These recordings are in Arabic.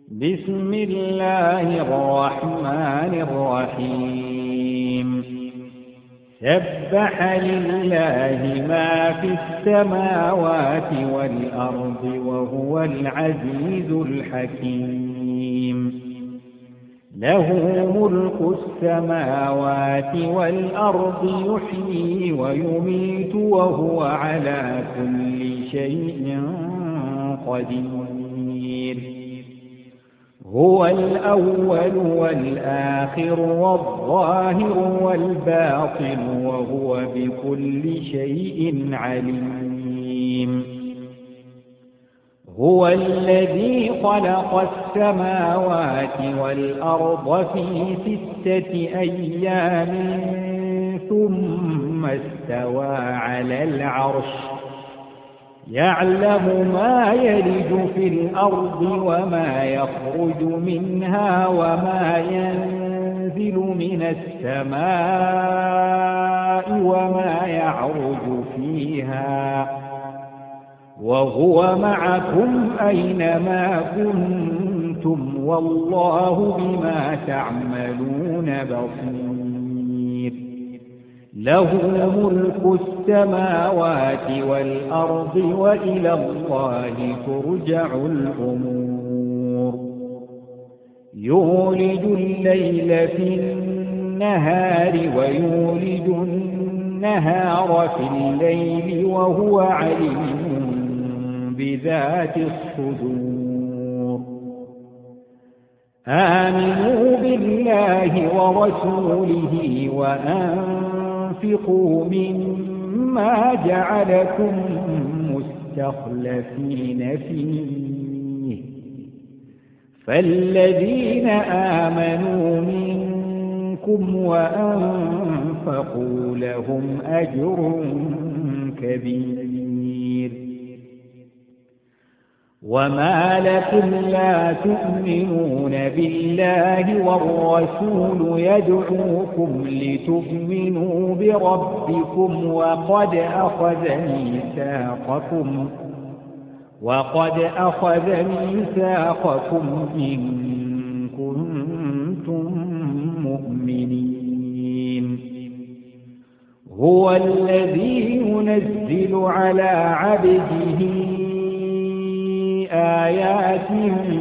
بسم الله الرحمن الرحيم سبح لله ما في السماوات والأرض وهو العزيز الحكيم له ملك السماوات والأرض يحيي ويميت وهو على كل شيء قدير هو الأول والآخر والظاهر والباطن وهو بكل شيء عليم هو الذي خلق السماوات والأرض في 6 أيام ثم استوى على العرش يعلم ما يلج في الأرض وما يخرج منها وما ينزل من السماء وما يعرج فيها وهو معكم أينما كنتم والله بما تعملون بصير له ملك السماوات والأرض وإلى الله ترجع الأمور يولج الليل في النهار ويولج النهار في الليل وهو عليم بذات الصدور آمنوا بالله ورسوله وأنفقوا مما جعلكم مستخلفين فيه فالذين آمنوا منكم وأنفقوا لهم أجر كبير وما لكم لا تؤمنون بالله والرسول يدعوكم لتؤمنوا بربكم وقد أخذ ميثاقكم إن كنتم مؤمنين هو الذي ينزل على عبده آيات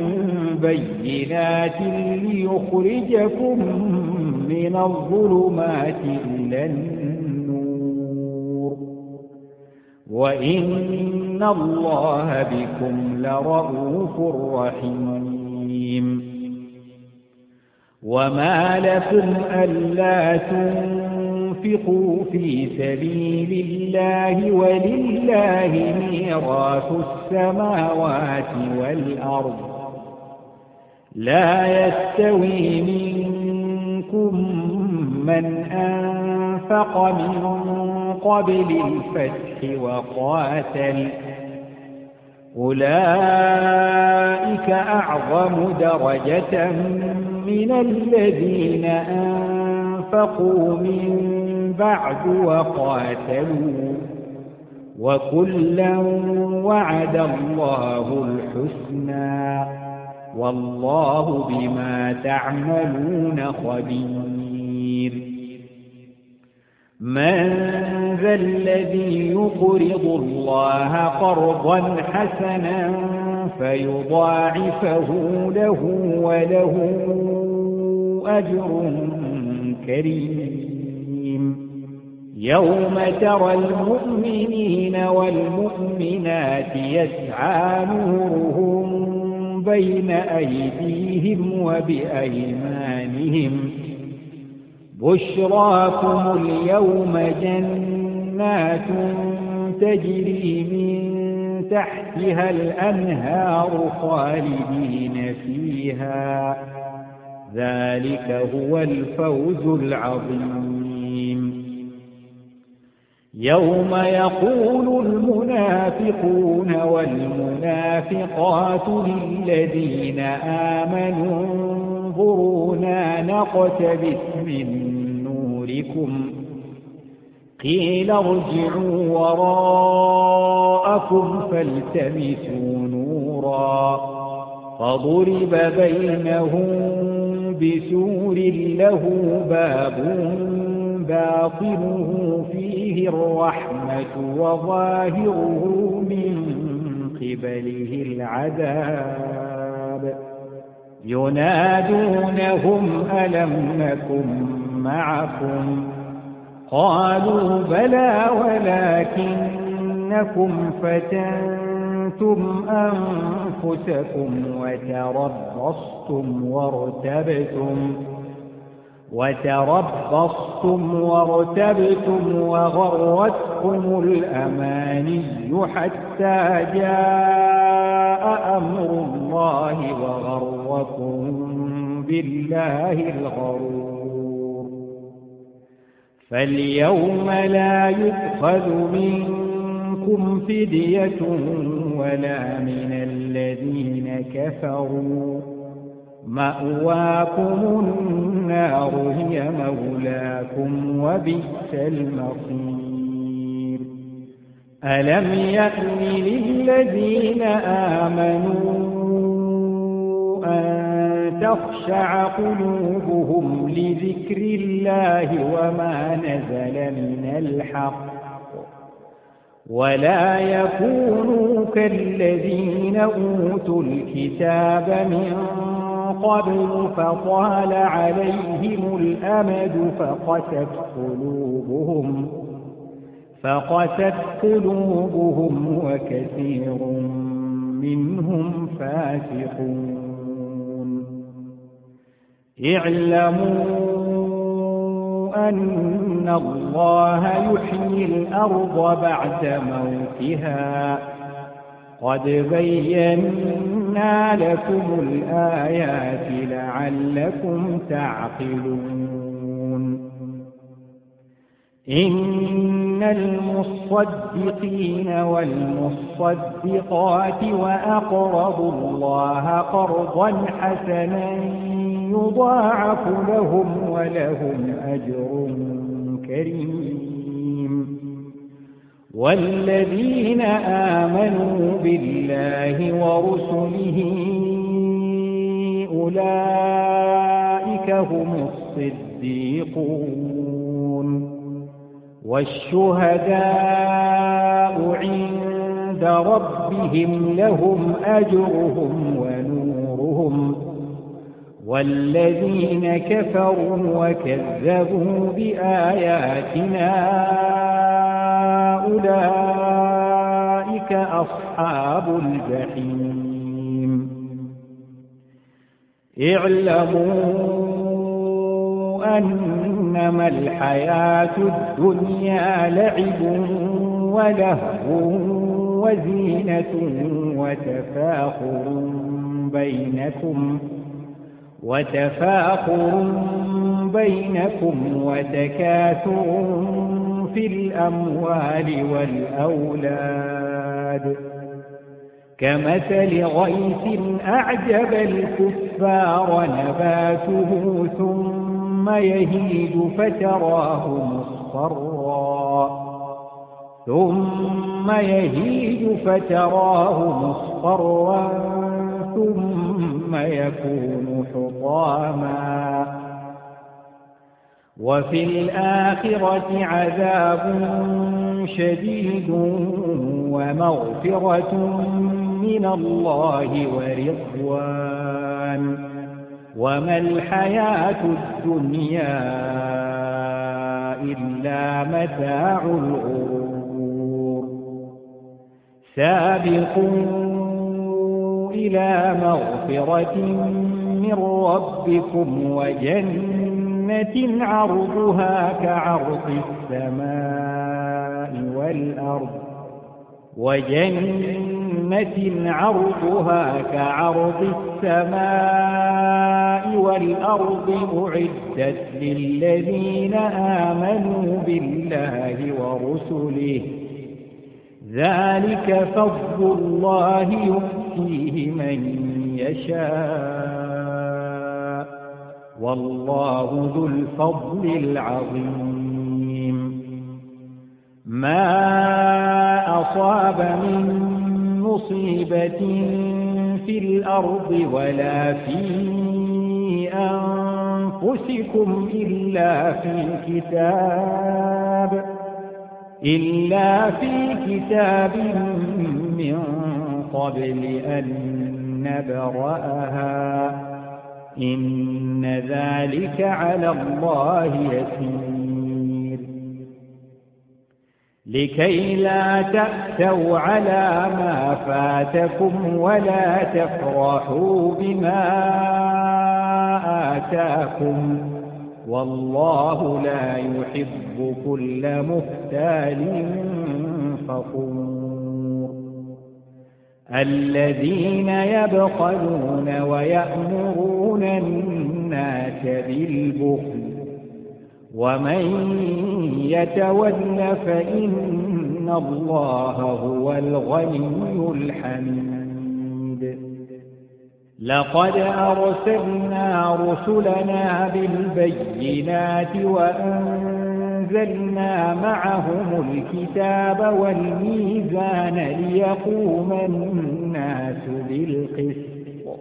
بينات ليخرجكم من الظلمات إلى النور وإن الله بكم لرءوف رحيم وما لكم ألا تنفقوا في سبيل الله ولله ميراث السماوات والأرض لا يستوي منكم من أنفق من قبل الفتح وقاتل أولئك أعظم درجة من الذين أنفقوا من بعد وقاتلوا وكلا وعد الله الحسنى والله بما تعملون خبير من ذا الذي يقرض الله قرضا حسنا فيضاعفه له وله أجر كريم يوم ترى المؤمنين والمؤمنات يسعى نورهم بين أيديهم وبأيمانهم بشراكم اليوم جنات تجري من تحتها الأنهار خالدين فيها ذلك هو الفوز العظيم يوم يقول المنافقون والمنافقات للذين آمنوا انظرونا نقتبس من نوركم قيل ارجعوا وراءكم فالتمسوا نورا فضرب بينهم بسور له باب باطنه فيه الرحمة وظاهره من قبله العذاب ينادونهم ألم نكن معكم قالوا بلى ولكنكم فتنتم أنفسكم وتربصتم وارتبتم وغرتكم الأماني حتى جاء أمر الله وغركم بالله الغرور فاليوم لا يؤخذ منكم فدية ولا من الذين كفروا مأواكم النار هي مولاكم وبئس المصير ألم يأن للذين آمنوا أن تخشع قلوبهم لذكر الله وما نزل من الحق ولا يكونوا كالذين أوتوا الكتاب من قبل فطال عليهم الأمد فقست قلوبهم وكثير منهم فاسقون اعلموا أن الله يحيي الأرض بعد موتها قد بينا لكم الآيات لعلكم تعقلون إن المصدقين والمصدقات وأقرضوا الله قرضا حسنا يضاعف لهم ولهم أجر كريم والذين آمنوا بالله ورسله أولئك هم الصديقون والشهداء عند ربهم لهم أجرهم ونورهم والذين كفروا وكذبوا بآياتنا أولئك أصحاب الجحيم اعلموا أنما الحياة الدنيا لعب ولهو وزينة وتفاخر بينكم وتكاثر في الأموال والأولاد كمثل غيث أعجب الكفار نباته ثم يهيج فتراه مصفرا ثم يكون حطاما وفي الآخرة عذاب شديد ومغفرة من الله ورضوان وما الحياة الدنيا إلا متاع الغرور سابقوا إلى مغفرة من ربكم وجنة عرضها كعرض السماء والأرض أعدت للذين آمنوا بالله ورسله ذلك فضل الله يؤتيه من يشاء والله ذو الفضل العظيم ما أصاب من مصيبة في الأرض ولا في أنفسكم إلا في كتاب من قبل أن نبرأها إن ذلك على الله يسير لكي لا تأسوا على ما فاتكم ولا تفرحوا بما آتاكم والله لا يحب كل مختال فخور الذين يبخلون ويأمرون الناس بالبخل ومن يتول فإن الله هو الغني الحميد لقد أرسلنا رسلنا بالبينات وأنزلنا معهم الكتاب والميزان ليقوم الناس بالقسط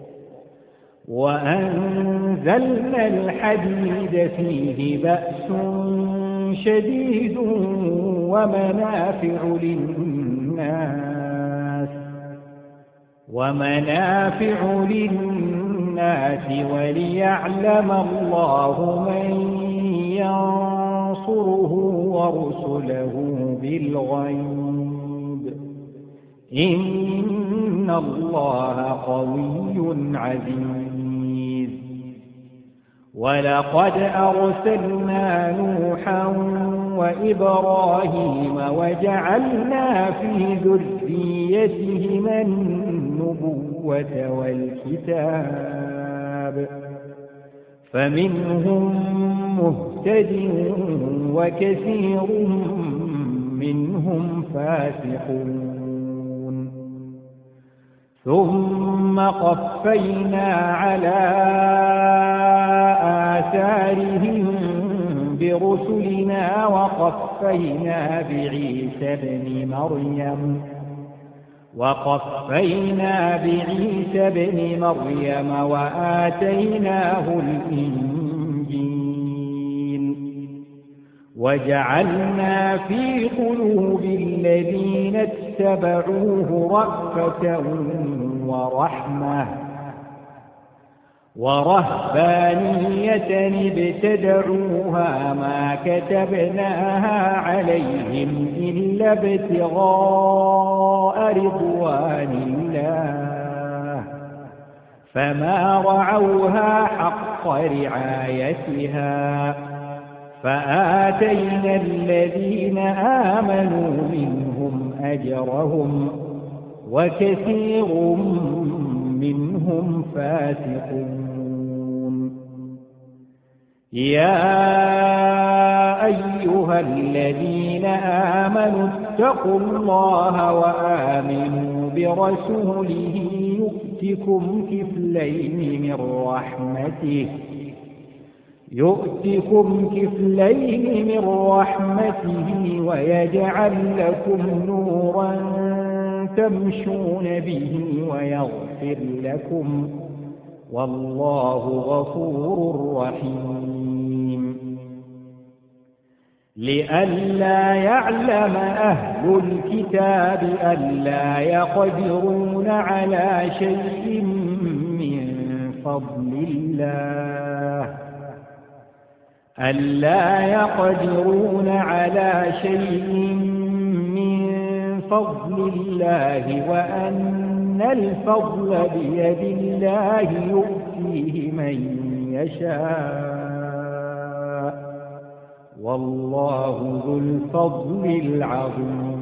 وأنزلنا الحديد فيه بأس شديد ومنافع للناس وليعلم الله من ينصره ورسله بالغيب إن الله قوي عزيز ولقد أرسلنا نوحا وإبراهيم وجعلنا في ذريتهما النبوة والكتاب فمنهم مهتد وكثير منهم فاسقون ثم قفينا على آثارهم برسلنا وقفينا بعيسى ابن مريم وآتيناه الإنجيل وجعلنا في قلوب الذين اتبعوه رأفة ورهبانية ابتدعوها ما كتبناها عليهم إلا ابتغاء رضوان الله فما رعوها حق رعايتها فآتينا الذين آمنوا منهم أجرهم وكثير منهم فاسقون يا أيها الذين آمنوا اتقوا الله وآمنوا برسوله يؤتكم كفلين من رحمته ويجعل لكم نورا تمشون به ويغفر لكم والله غفور رحيم لئلا يعلم أهل الكتاب ألا يقدرون على شيء من فضل الله وأن الفضل بيد الله يؤتيه من يشاء والله ذو الفضل العظيم